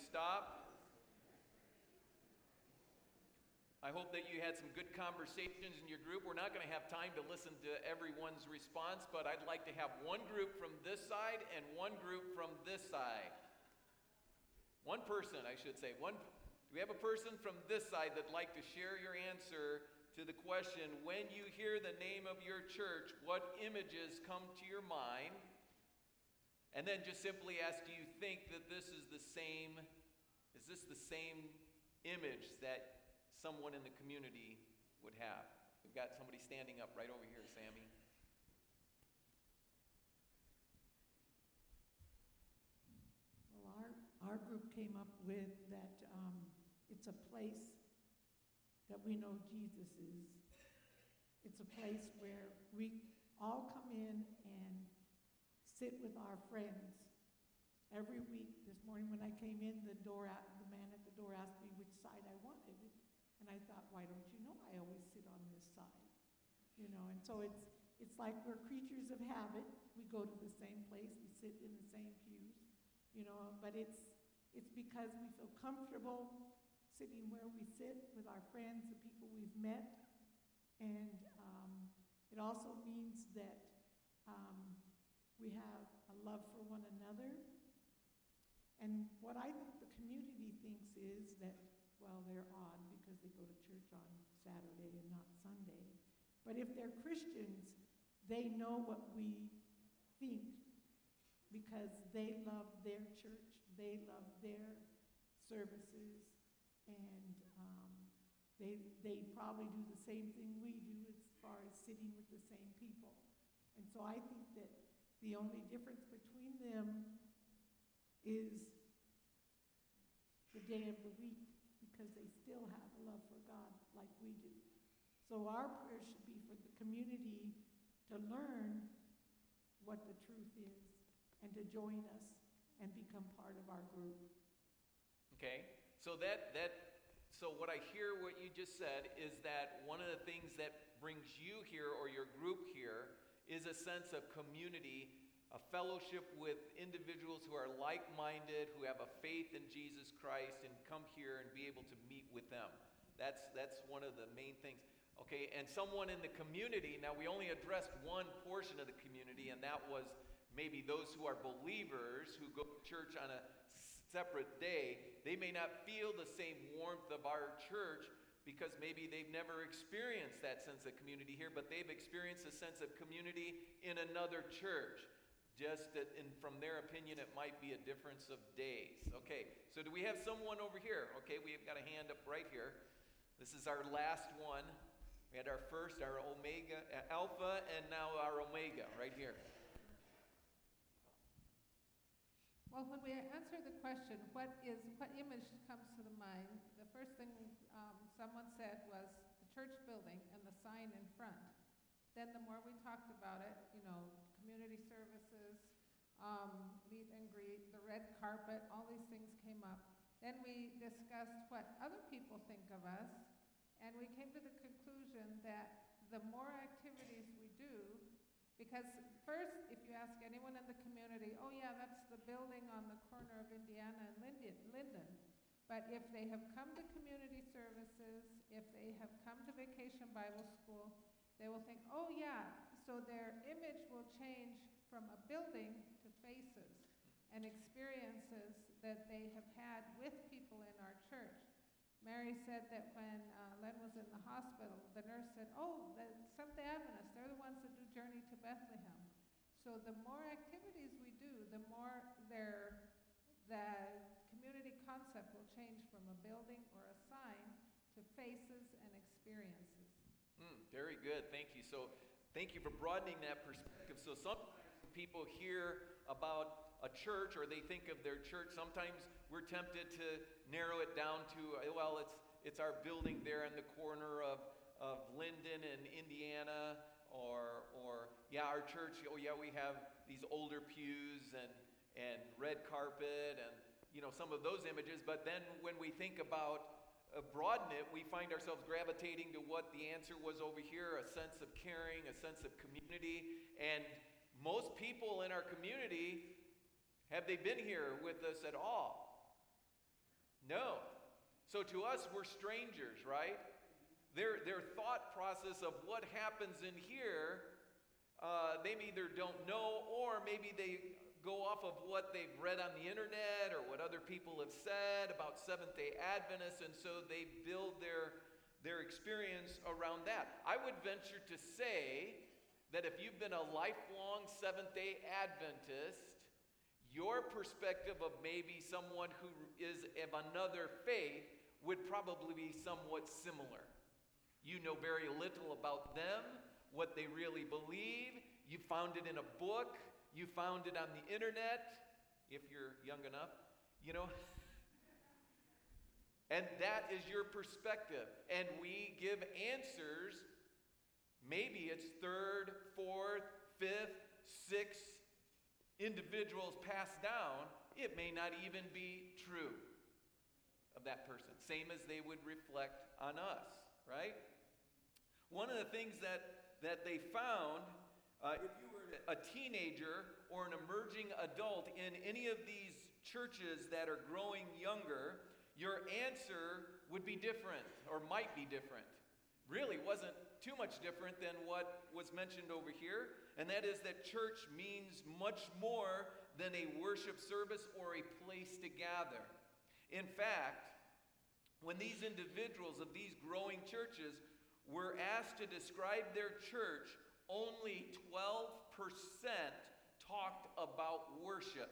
stop. I hope that you had some good conversations in your group. We're not going to have time to listen to everyone's response, but I'd like to have one group from this side and one group from this side. One person, I should say. Do we have a person from this side that'd like to share your answer to the question, when you hear the name of your church, what images come to your mind? And then just simply ask, do you think that this is the same image that someone in the community would have? We've got somebody standing up right over here, Sammy. Well, our group came up with that it's a place that we know Jesus is. It's a place where we all come in and sit with our friends. Every week, this morning when I came in, the man at the door asked me which side I wanted. And I thought, why don't you know I always sit on this side? You know, and so it's like we're creatures of habit. We go to the same place, we sit in the same pews, you know, but it's because we feel comfortable sitting where we sit with our friends, the people we've met. And it also means that we have a love for one another. And what I think the community thinks is that, well, they're odd because they go to church on Saturday and not Sunday. But if they're Christians, they know what we think because they love their church, they love their services, and they probably do the same thing we do as far as sitting with the same people. And so I think that the only difference between them is the day of the week, because they still have a love for God like we do. So our prayer should be for the community to learn what the truth is and to join us and become part of our group. Okay, so so what I hear what you just said is that one of the things that brings you here or your group here is a sense of community, a fellowship with individuals who are like-minded, who have a faith in Jesus Christ, and come here and be able to meet with them. That's one of the main things. Okay, and someone in the community, now we only addressed one portion of the community, and that was maybe those who are believers who go to church on a separate day. They may not feel the same warmth of our church because maybe they've never experienced that sense of community here, but they've experienced a sense of community in another church. Just that from their opinion, it might be a difference of days. Okay, so do we have someone over here? Okay, we've got a hand up right here. This is our last one. We had our first, our Omega, Alpha, and now our Omega right here. Well, when we answer the question, what image comes to the mind, the first thing someone said was the church building and the sign in front. Then the more we talked about it, you know, community services, meet and greet, the red carpet, all these things came up. Then we discussed what other people think of us, and we came to the conclusion that the more activities we do, because first, if you ask anyone in the community, oh yeah, that's the building on the corner of Indiana and Linden. But if they have come to community services, if they have come to Vacation Bible School, they will think, oh yeah, so their image will change from a building to faces and experiences that they have had with people in our church. Mary said that when Len was in the hospital, the nurse said, oh, the Seventh-day Adventists, they're the ones that do Journey to Bethlehem. So the more activities we do, the more the community concept will change from a building or a sign to faces and experiences. Very good, thank you. So thank you for broadening that perspective. So sometimes people hear about a church or they think of their church, sometimes we're tempted to narrow it down to, well, it's our building there in the corner of Linden and Indiana, or yeah, our church, oh yeah, we have these older pews and red carpet and, you know, some of those images. But then when we think about broaden it, we find ourselves gravitating to what the answer was over here, a sense of caring, a sense of community. And most people in our community, have they been here with us at all? No. So to us, we're strangers, right? Their thought process of what happens in here, they either don't know, or maybe they go off of what they've read on the internet or what other people have said about Seventh-day Adventists, and so they build their experience around that. I would venture to say that if you've been a lifelong Seventh-day Adventist, your perspective of maybe someone who is of another faith would probably be somewhat similar. You know very little about them, what they really believe. You found it in a book. You found it on the internet, if you're young enough, And that is your perspective. And we give answers. Maybe it's third, fourth, fifth, sixth individuals passed down. It may not even be true of that person. Same as they would reflect on us, right? One of the things that they found, if you were a teenager or an emerging adult in any of these churches that are growing younger, your answer would be different or might be different. Really wasn't too much different than what was mentioned over here, and that is that church means much more than a worship service or a place to gather. In fact, when these individuals of these growing churches were asked to describe their church, only 12% talked about worship.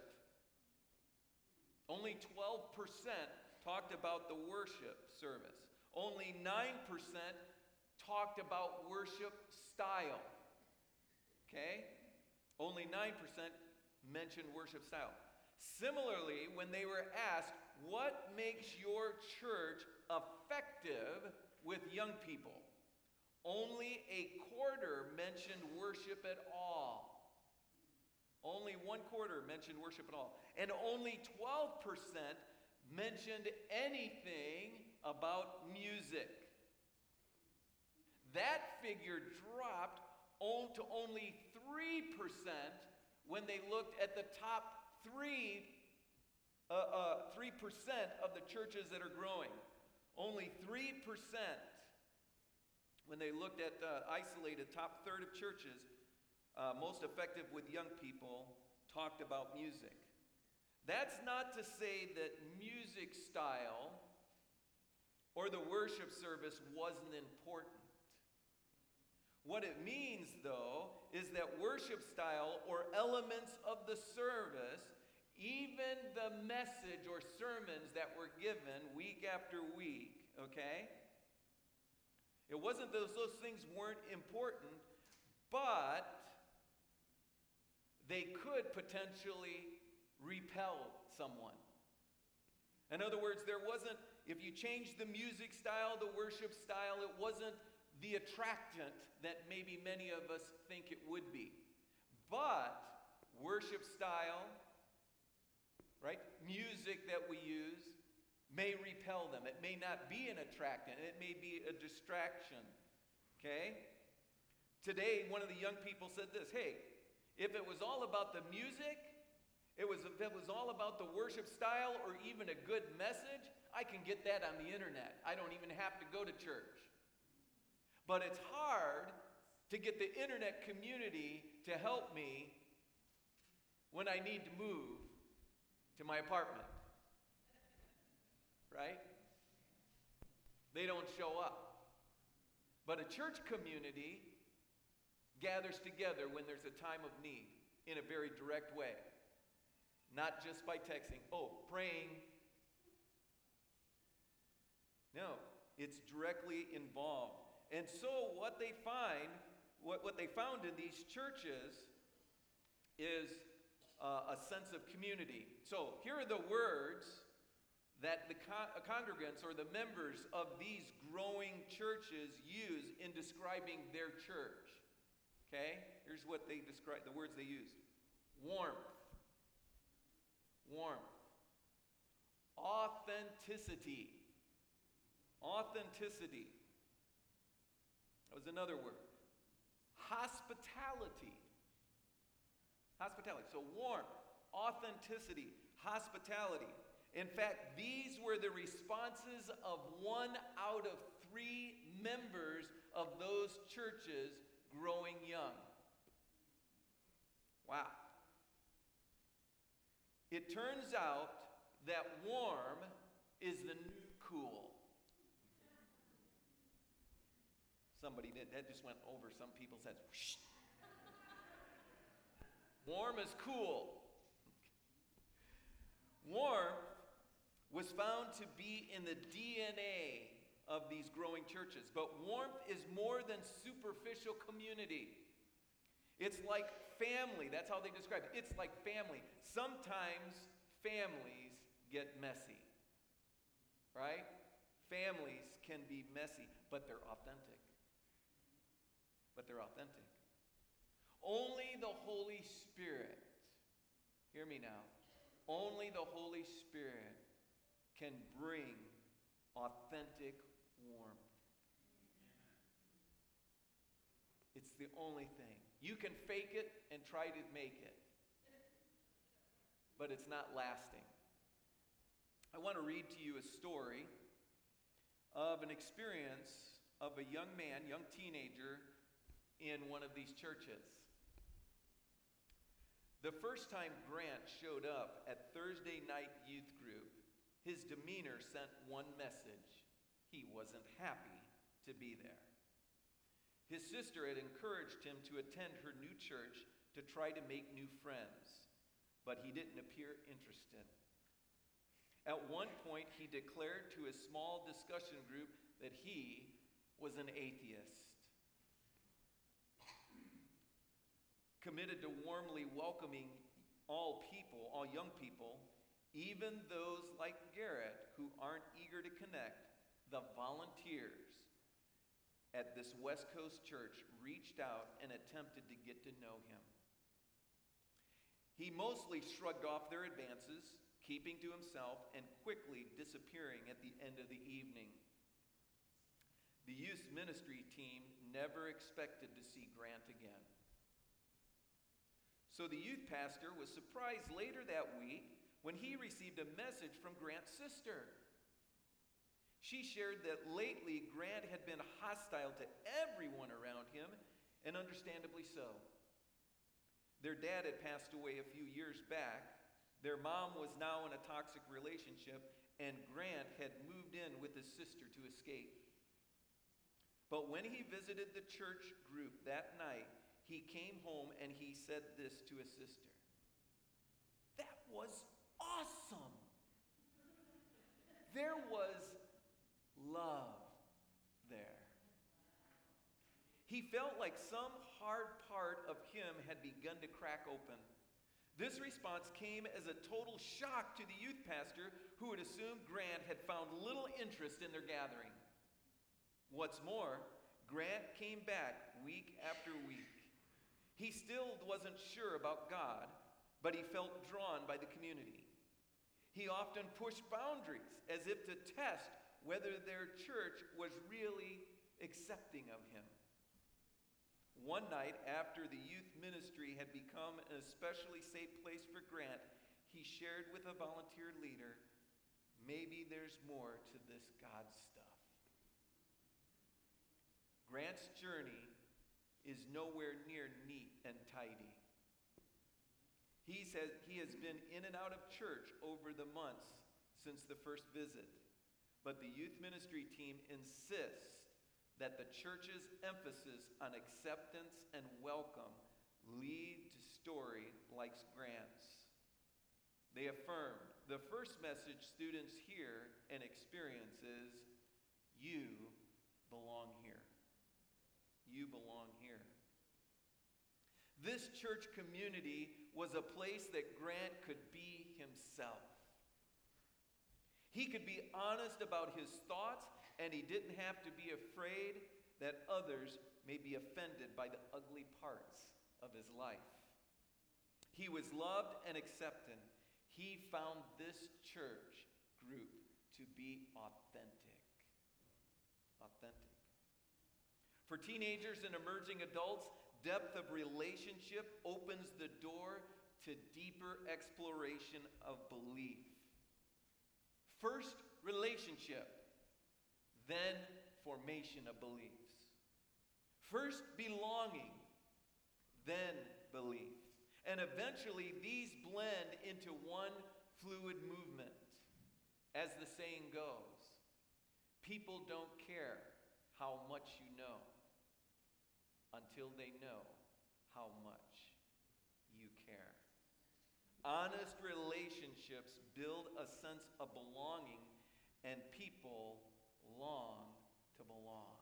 Only 12% talked about the worship service. Only 9% talked about worship style. Okay? Only 9% mentioned worship style. Similarly, when they were asked, what makes your church effective with young people? Only a quarter mentioned worship at all. Only 1/4 mentioned worship at all. And only 12% mentioned anything about music. That figure dropped to only 3% when they looked at the top 3% of the churches that are growing. Only 3%. When they looked at isolated top third of churches, most effective with young people, talked about music. That's not to say that music style or the worship service wasn't important. What it means, though, is that worship style or elements of the service, even the message or sermons that were given week after week, okay? It wasn't those things weren't important, but they could potentially repel someone. In other words, if you changed the music style, the worship style, it wasn't the attractant that maybe many of us think it would be. But worship style, right, music that we use, may repel them. It may not be an attractant. It may be a distraction. Okay? Today, one of the young people said this, hey, if it was all about the music, if it was all about the worship style or even a good message, I can get that on the internet. I don't even have to go to church. But it's hard to get the internet community to help me when I need to move to my apartment. Right? They don't show up. But a church community gathers together when there's a time of need in a very direct way. Not just by texting, praying. No, it's directly involved. And so what they found in these churches is a sense of community. So here are the words that the congregants or the members of these growing churches use in describing their church. Okay? Here's what they describe, the words they used. Warmth. Authenticity. That was another word. Hospitality. So warmth, authenticity, hospitality. In fact, these were the responses of 1 out of 3 members of those churches growing young. Wow. It turns out that warm is the new cool. That just went over some people's heads. Whoosh. Warm is cool. Warmth was found to be in the DNA of these growing churches. But warmth is more than superficial community. It's like family. That's how they describe it. It's like family. Sometimes families get messy, right? Families can be messy, but they're authentic. Only the Holy Spirit, hear me now, only the Holy Spirit can bring authentic warmth. It's the only thing. You can fake it and try to make it, but it's not lasting. I want to read to you a story of an experience of a young teenager in one of these churches. The first time Grant showed up at Thursday night youth group, his demeanor sent one message. He wasn't happy to be there. His sister had encouraged him to attend her new church to try to make new friends, but he didn't appear interested. At one point, he declared to his small discussion group that he was an atheist, committed to warmly welcoming all people, all young people, even those like Garrett who aren't eager to connect. The volunteers at this West Coast church reached out and attempted to get to know him. He mostly shrugged off their advances, keeping to himself and quickly disappearing at the end of the evening. The youth ministry team never expected to see Grant again. So the youth pastor was surprised later that week when he received a message from Grant's sister. She shared that lately Grant had been hostile to everyone around him, and understandably so. Their dad had passed away a few years back. Their mom was now in a toxic relationship, and Grant had moved in with his sister to escape. But when he visited the church group that night, he came home and he said this to his sister. That was awesome. There was love there. He felt like some hard part of him had begun to crack open. This response came as a total shock to the youth pastor, who had assumed Grant had found little interest in their gathering. What's more, Grant came back week after week. He still wasn't sure about God, but he felt drawn by the community. He often pushed boundaries as if to test whether their church was really accepting of him. One night, after the youth ministry had become an especially safe place for Grant, he shared with a volunteer leader, maybe there's more to this God stuff. Grant's journey is nowhere near neat and tidy. He has been in and out of church over the months since the first visit, but the youth ministry team insists that the church's emphasis on acceptance and welcome lead to story like Grant's. They affirmed the first message students hear and experience is, you belong here. You belong here. This church community was a place that Grant could be himself. He could be honest about his thoughts, and he didn't have to be afraid that others may be offended by the ugly parts of his life. He was loved and accepted. He found this church group to be authentic. Authentic. For teenagers and emerging adults, depth of relationship opens the door to deeper exploration of belief. First, relationship, then formation of beliefs. First, belonging, then belief. And eventually, these blend into one fluid movement. As the saying goes, people don't care how much you know until they know how much you care. Honest relationships build a sense of belonging, and people long to belong.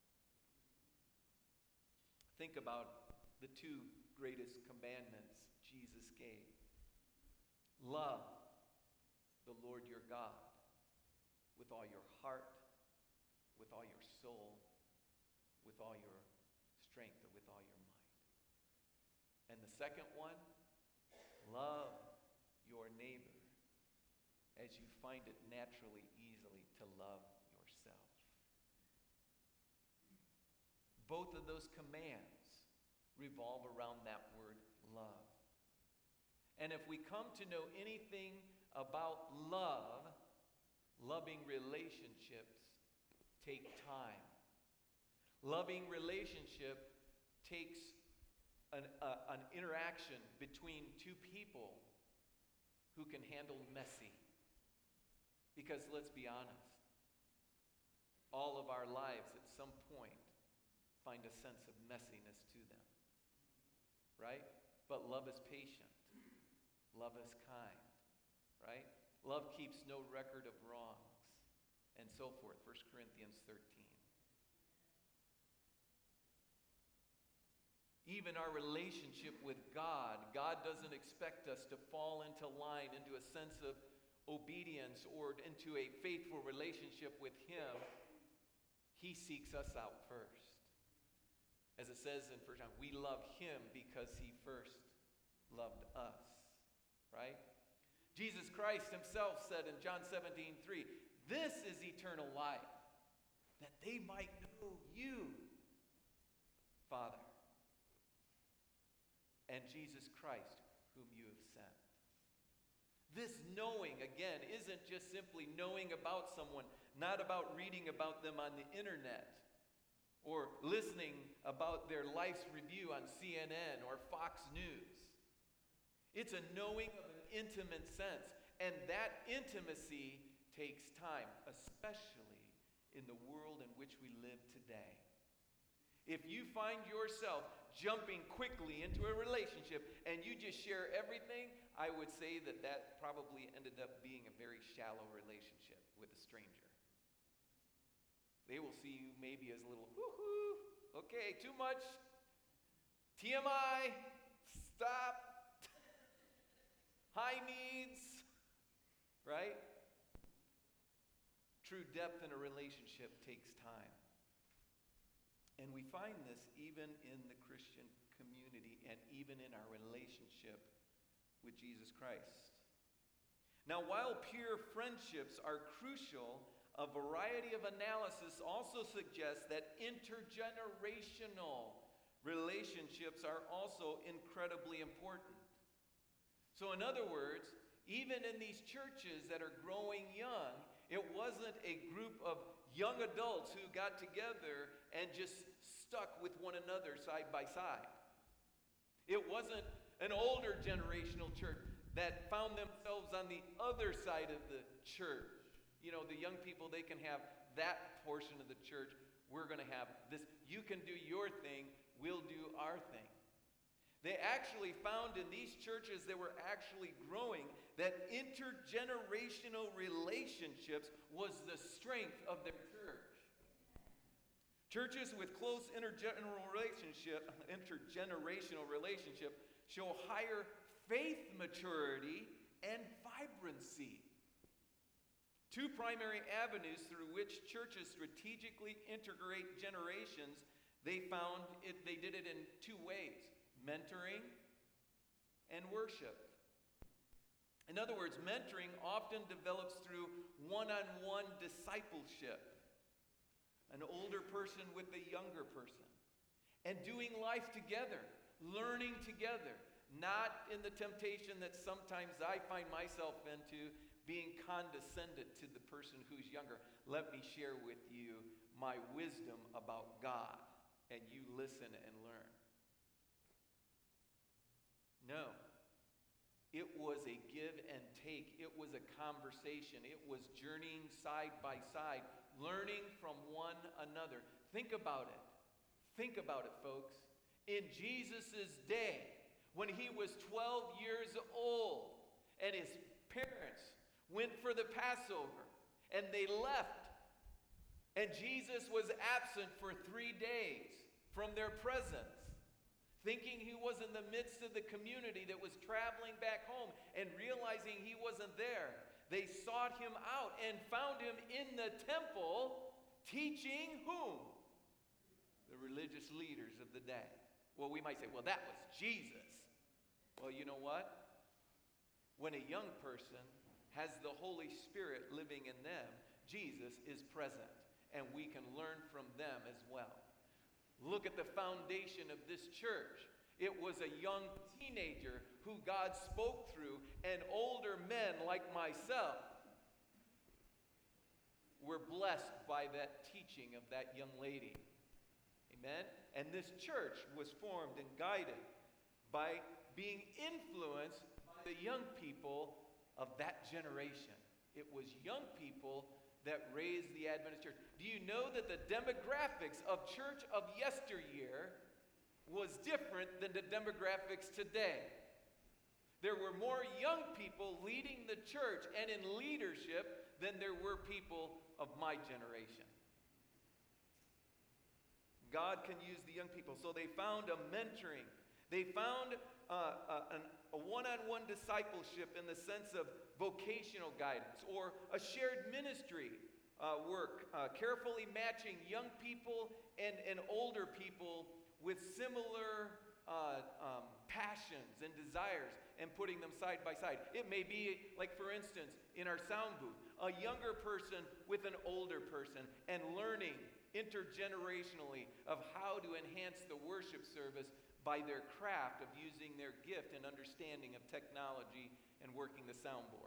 Think about the two greatest commandments Jesus gave. Love the Lord your God with all your heart, with all your soul, with all your strength, or with all your might. And the second one, love your neighbor as you find it naturally easily to love yourself. Both of those commands revolve around that word love. And if we come to know anything about love, loving relationships take time. Loving relationship takes an interaction between two people who can handle messy. Because let's be honest, all of our lives at some point find a sense of messiness to them. Right? But love is patient. Love is kind. Right? Love keeps no record of wrongs. And so forth. 1 Corinthians 13. Even our relationship with God, God doesn't expect us to fall into line, into a sense of obedience, or into a faithful relationship with Him. He seeks us out first. As it says in 1 John, we love Him because He first loved us. Right? Jesus Christ Himself said in John 17:3, "This is eternal life, that they might know You, Father, and Jesus Christ, whom You have sent." This knowing, again, isn't just simply knowing about someone, not about reading about them on the internet, or listening about their life's review on CNN or Fox News. It's a knowing of an intimate sense, and that intimacy takes time, especially in the world in which we live today. If you find yourself jumping quickly into a relationship and you just share everything, I would say that that probably ended up being a very shallow relationship with a stranger. They will see you maybe as a little, woohoo, okay, too much, TMI, stop, high needs, right? True depth in a relationship takes time. And we find this even in the Christian community and even in our relationship with Jesus Christ. Now, while peer friendships are crucial, a variety of analysis also suggests that intergenerational relationships are also incredibly important. So in other words, even in these churches that are growing young, it wasn't a group of young adults who got together and just stuck with one another side by side. It wasn't an older generational church that found themselves on the other side of the church. You know, the young people, they can have that portion of the church. We're going to have this. You can do your thing. We'll do our thing. They actually found in these churches that were actually growing that intergenerational relationships was the strength of their church. Churches with close intergenerational relationship show higher faith maturity and vibrancy. Two primary avenues through which churches strategically integrate generations, they did it in two ways: mentoring and worship. In other words, mentoring often develops through one-on-one discipleship, an older person with a younger person, and doing life together, learning together, not in the temptation that sometimes I find myself into, being condescendent to the person who's younger. Let me share with you my wisdom about God, and you listen and learn. No. It was a give and take. It was a conversation. It was journeying side by side, learning from one another. Think about it. Think about it, folks. In Jesus' day, when he was 12 years old, and his parents went for the Passover, and they left, and Jesus was absent for 3 days from their presence, thinking he was in the midst of the community that was traveling back home, and realizing he wasn't there, they sought him out and found him in the temple teaching whom? The religious leaders of the day. Well, we might say, well, that was Jesus. Well, you know what? When a young person has the Holy Spirit living in them, Jesus is present, and we can learn from them as well. Look at the foundation of this church. It was a young teenager who God spoke through, and older men like myself were blessed by that teaching of that young lady. Amen? And this church was formed and guided by being influenced by the young people of that generation. It was young people that raised the Adventist church. Do you know that the demographics of church of yesteryear was different than the demographics today? There were more young people leading the church and in leadership than there were people of my generation. God can use the young people. So they found a mentoring. They found a one-on-one discipleship in the sense of vocational guidance or a shared ministry work, carefully matching young people and older people with similar passions and desires and putting them side by side. It may be, like for instance, in our sound booth, a younger person with an older person and learning intergenerationally of how to enhance the worship service by their craft of using their gift and understanding of technology and working the soundboard.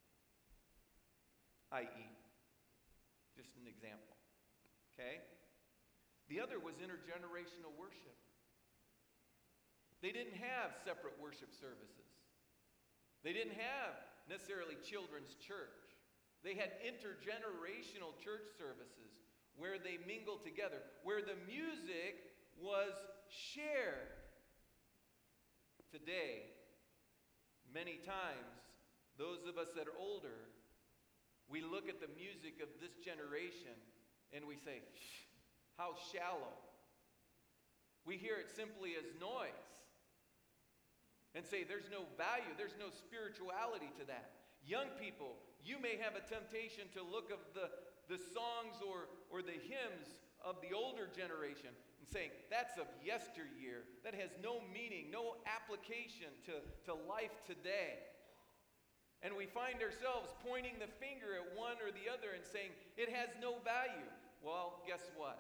I.e., just an example. Okay? The other was intergenerational worship. They didn't have separate worship services. They didn't have necessarily children's church. They had intergenerational church services where they mingled together, where the music was shared. Today, many times, those of us that are older, we look at the music of this generation and we say, how shallow. We hear it simply as noise and say there's no value, there's no spirituality to that. Young people, you may have a temptation to look of the songs or the hymns of the older generation and saying, that's of yesteryear. That has no meaning, no application to life today. And we find ourselves pointing the finger at one or the other and saying, it has no value. Well, guess what?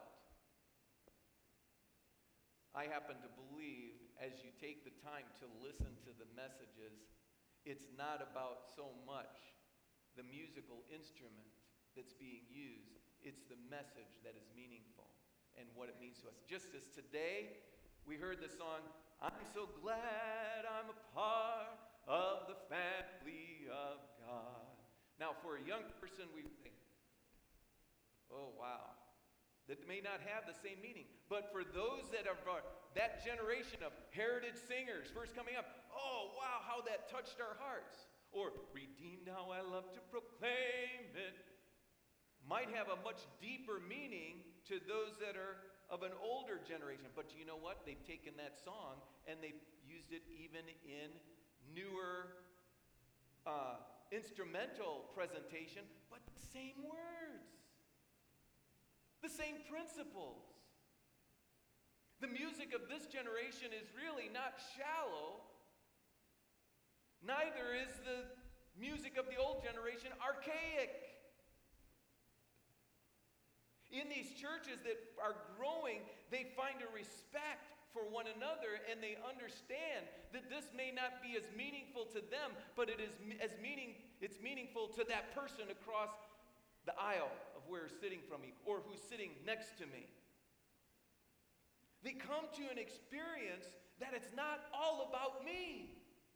I happen to believe, as you take the time to listen to the messages, it's not about so much the musical instrument that's being used. It's the message that is meaningful and what it means to us. Just as today, we heard the song, I'm so glad I'm a part of the family of God. Now, for a young person, we think, oh, wow. That may not have the same meaning. But for those that are that generation of heritage singers first coming up, oh, wow, how that touched our hearts. Or, redeemed, how I love to proclaim it, might have a much deeper meaning to those that are of an older generation. But you know what? They've taken that song and they've used it even in newer instrumental presentation, but the same words, the same principles. The music of this generation is really not shallow. Neither is the music of the old generation archaic. In these churches that are growing, they find a respect for one one another, and they understand that this may not be as meaningful to them, but it's meaningful to that person across the aisle of where they're sitting from me, or who's sitting next to me. They come to an experience that it's not all about me.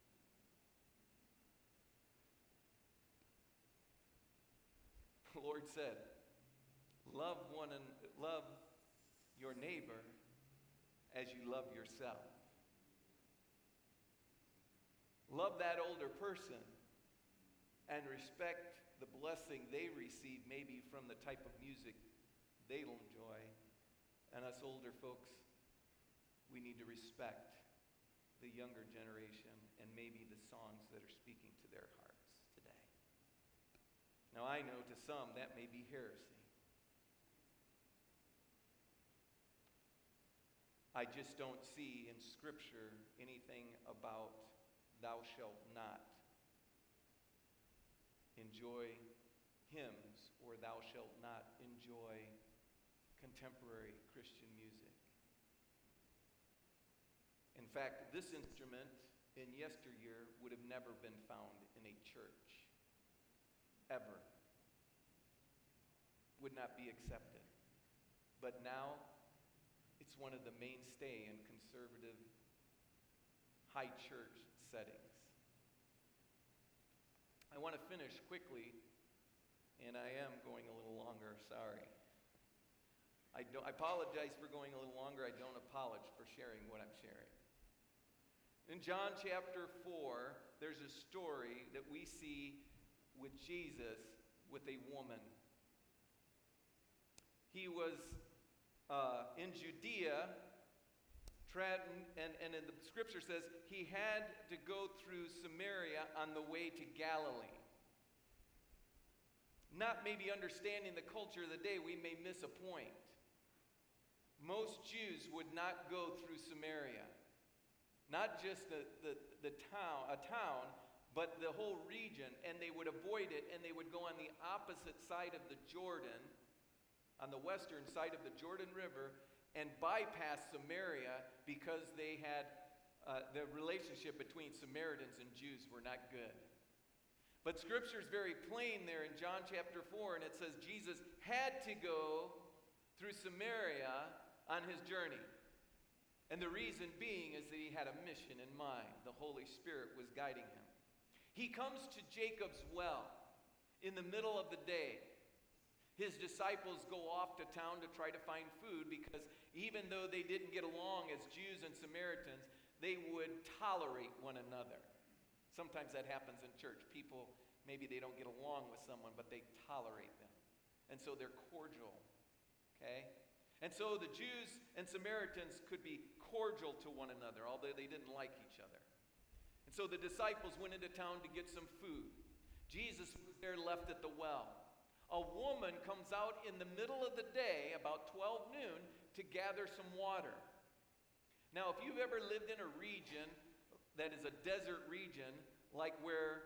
The Lord said, love your neighbor as you love yourself. Love that older person and respect the blessing they receive, maybe from the type of music they'll enjoy. And us older folks, we need to respect the younger generation and maybe the songs that are speaking to their hearts today. Now, I know to some that may be heresy. I just don't see in Scripture anything about thou shalt not enjoy hymns or thou shalt not enjoy contemporary Christian music. In fact, this instrument in yesteryear would have never been found in a church, ever. Would not be accepted. But now, it's one of the mainstay in conservative high church settings. I want to finish quickly, and I am going a little longer, sorry. I apologize for going a little longer. I don't apologize for sharing what I'm sharing. In John chapter 4, there's a story that we see with Jesus with a woman. He was in Judea, and the scripture says he had to go through Samaria on the way to Galilee. Not maybe understanding the culture of the day, we may miss a point. Most Jews would not go through Samaria. Not just a town, but the whole region, and they would avoid it, and they would go on the opposite side of the Jordan, on the western side of the Jordan River, and bypass Samaria because they had the relationship between Samaritans and Jews were not good. But Scripture is very plain there in John chapter 4, and it says Jesus had to go through Samaria on his journey. And the reason being is that he had a mission in mind. The Holy Spirit was guiding him. He comes to Jacob's well in the middle of the day. His disciples go off to town to try to find food because even though they didn't get along as Jews and Samaritans, they would tolerate one another. Sometimes that happens in church. People, maybe they don't get along with someone, but they tolerate them. And so they're cordial, okay? And so the Jews and Samaritans could be cordial to one another, although they didn't like each other. And so the disciples went into town to get some food. Jesus was there left at the well. A woman comes out in the middle of the day, about 12 noon, to gather some water. Now, if you've ever lived in a region that is a desert region, like where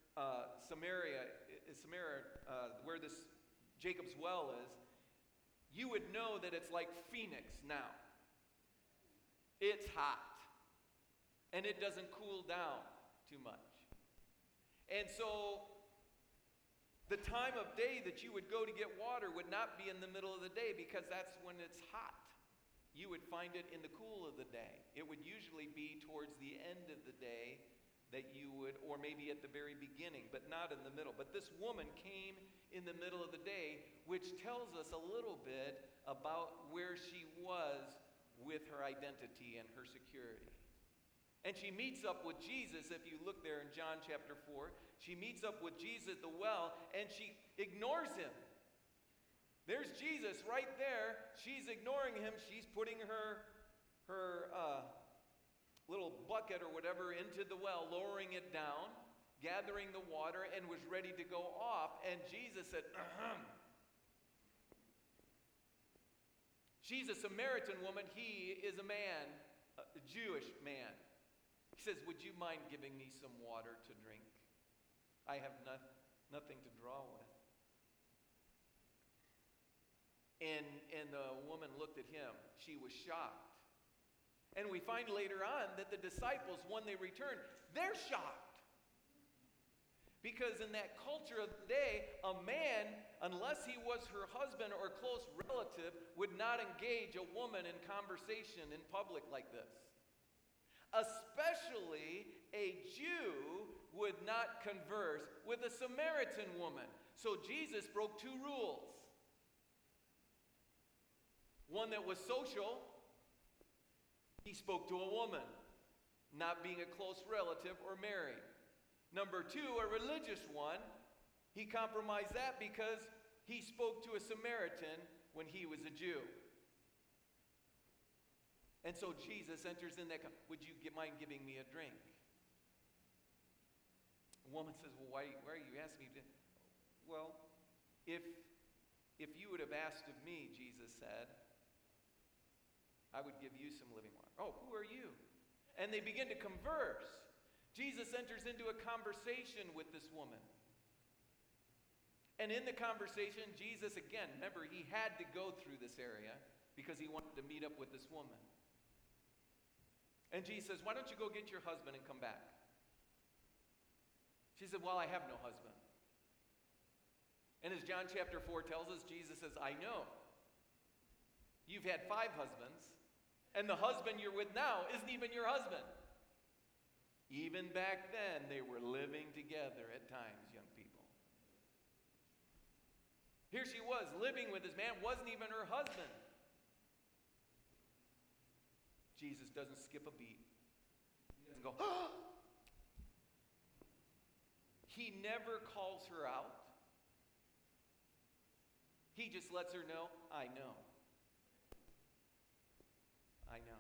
where this Jacob's well is, you would know that it's like Phoenix now. It's hot, and it doesn't cool down too much. And so the time of day that you would go to get water would not be in the middle of the day because that's when it's hot. You would find it in the cool of the day. It would usually be towards the end of the day that you would, or maybe at the very beginning, but not in the middle. But this woman came in the middle of the day, which tells us a little bit about where she was with her identity and her security. And she meets up with Jesus. If you look there in John chapter 4, she meets up with Jesus at the well, and she ignores him. There's Jesus right there. She's ignoring him. She's putting her little bucket or whatever into the well, lowering it down, gathering the water, and was ready to go off. And Jesus said, ahem. She's a Samaritan woman. He is a man, a Jewish man. He says, would you mind giving me some water to drink? I have nothing to draw with. And the woman looked at him. She was shocked. And we find later on that the disciples, when they return, they're shocked. Because in that culture of the day, a man, unless he was her husband or close relative, would not engage a woman in conversation in public like this. Especially a Jew would not converse with a Samaritan woman. So Jesus broke two rules. One that was social. He spoke to a woman, not being a close relative or married. Number two, a religious one. He compromised that because he spoke to a Samaritan when he was a Jew. And so Jesus enters in that, would you mind giving me a drink? A woman says, well, why are you asking me to? Well, if you would have asked of me, Jesus said, I would give you some living water. Oh, who are you? And they begin to converse. Jesus enters into a conversation with this woman. And in the conversation, Jesus, again, remember, he had to go through this area because he wanted to meet up with this woman. And Jesus says, why don't you go get your husband and come back? She said, well, I have no husband. And as John chapter 4 tells us, Jesus says, I know. You've had 5 husbands, and the husband you're with now isn't even your husband. Even back then, they were living together at times, young people. Here she was, living with this man, wasn't even her husband. Jesus doesn't skip a beat. He doesn't go, oh! He never calls her out. He just lets her know, I know. I know.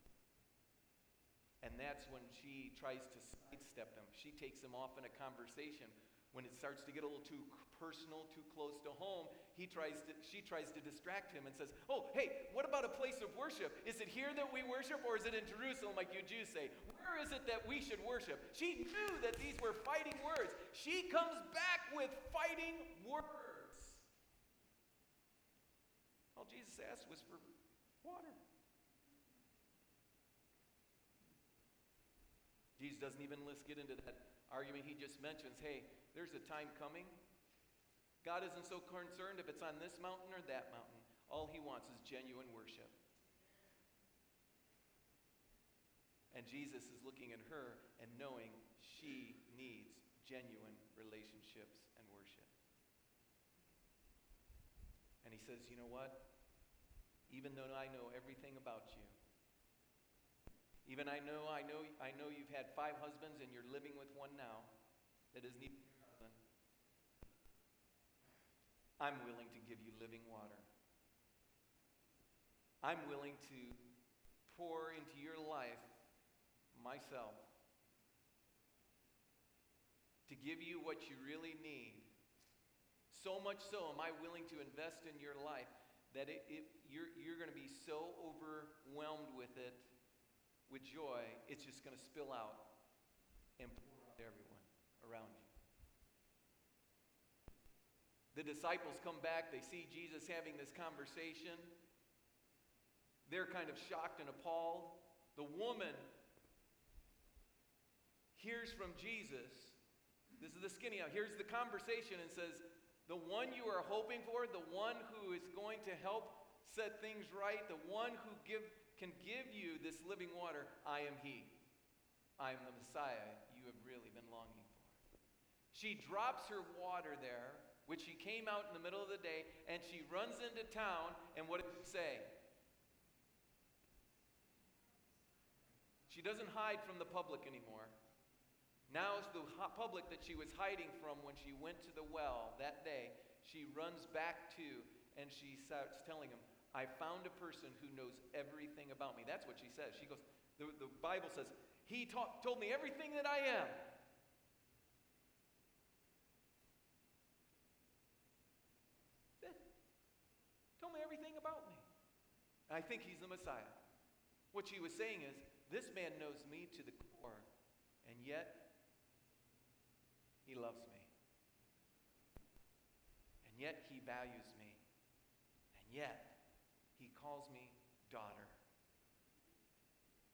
And that's when she tries to sidestep him. She takes him off in a conversation. When it starts to get a little too personal, too close to home, she tries to distract him and says, oh, hey, what about a place of worship? Is it here that we worship, or is it in Jerusalem like you Jews say? Where is it that we should worship? She knew that these were fighting words. She comes back with fighting words. All Jesus asked was for water. Jesus doesn't even get into that argument. He just mentions, hey, there's a time coming. God isn't so concerned if it's on this mountain or that mountain. All he wants is genuine worship. And Jesus is looking at her and knowing she needs genuine relationships and worship. And he says, you know what? Even though I know everything about you, even I know you've had 5 husbands and you're living with one now that isn't even your husband, I'm willing to give you living water. I'm willing to pour into your life myself to give you what you really need. So much so am I willing to invest in your life that you're going to be so overwhelmed with it, with joy, it's just going to spill out and pour out to everyone around you. The disciples come back, they see Jesus having this conversation. They're kind of shocked and appalled. The woman hears from Jesus. This is the skinny out. Here's the conversation and says, the one you are hoping for, the one who is going to help set things right, the one who can give you this living water, I am he. I am the Messiah you have really been longing for. She drops her water there, which she came out in the middle of the day, and she runs into town, and what does it say? She doesn't hide from the public anymore. Now it's the public that she was hiding from when she went to the well that day. She runs back to, and she starts telling him, I found a person who knows everything about me. That's what she says. She goes, the Bible says, he told me everything that I am. Told me everything about me. And I think he's the Messiah. What she was saying is, this man knows me to the core, and yet he loves me. And yet he values me. And yet he calls me daughter.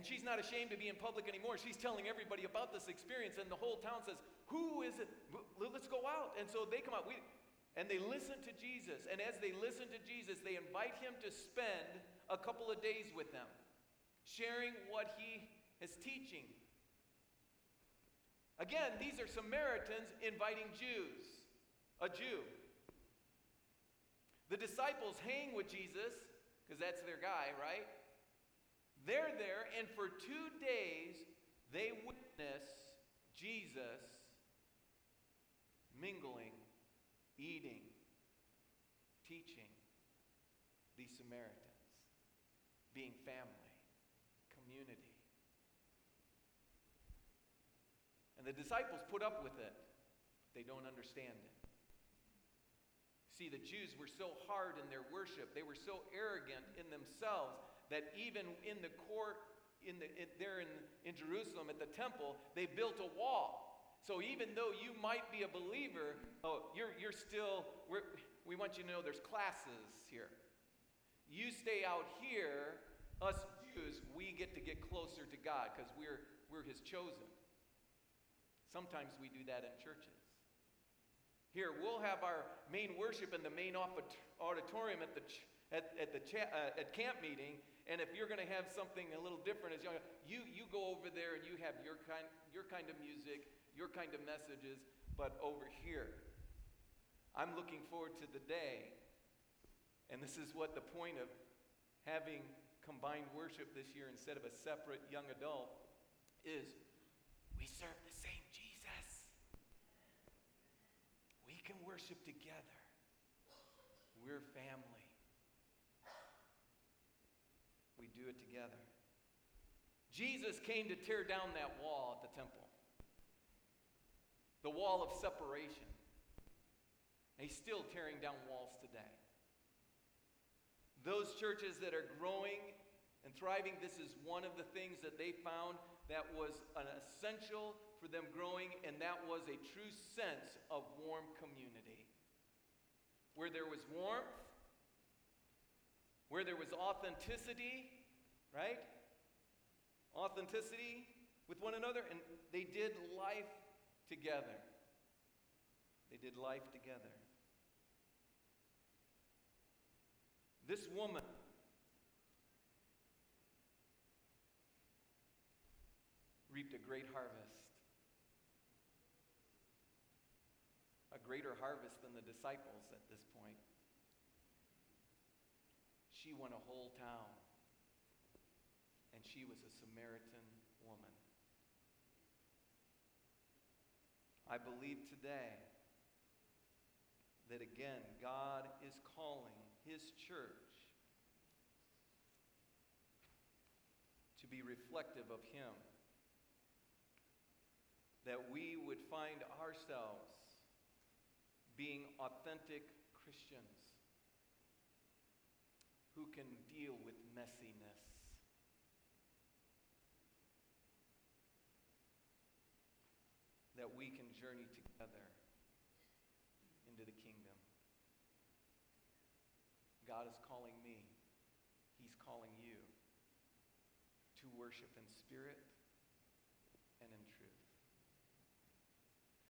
And she's not ashamed to be in public anymore. She's telling everybody about this experience, and the whole town says, who is it? Let's go out. And so they come out. And they listen to Jesus. And as they listen to Jesus, they invite him to spend a couple of days with them, sharing what he is teaching. Again, these are Samaritans inviting Jews, a Jew. The disciples hang with Jesus, because that's their guy, right? They're there, and for 2 days, they witness Jesus mingling, eating, teaching these Samaritans, being family, community. And the disciples put up with it. They don't understand it. See, the Jews were so hard in their worship. They were so arrogant in themselves that even in the court, in Jerusalem at the temple, they built a wall. So even though you might be a believer, we want you to know there's classes here. You stay out here, us Jews, we get to get closer to God because we're his chosen. Sometimes we do that in churches. Here, we'll have our main worship in the main auditorium at camp meeting, and if you're going to have something a little different as you go over there and you have your kind of music, your kind of messages, but over here, I'm looking forward to the day, and this is what the point of having combined worship this year instead of a separate young adult is. We serve the same Jesus. We can worship together. We're family. We do it together. Jesus came to tear down that wall at the temple. The wall of separation. And he's still tearing down walls today. Those churches that are growing and thriving, this is one of the things that they found that was an essential for them growing, and that was a true sense of warm community. Where there was warmth, where there was authenticity, right? Authenticity with one another, and they did life together. They did life together. This woman reaped a great harvest. A greater harvest than the disciples at this point. She won a whole town, and she was a Samaritan woman. I believe today that again, God is calling his church to be reflective of him. That we would find ourselves being authentic Christians who can deal with messiness. That we can journey together into the kingdom. God is calling me. He's calling you to worship in spirit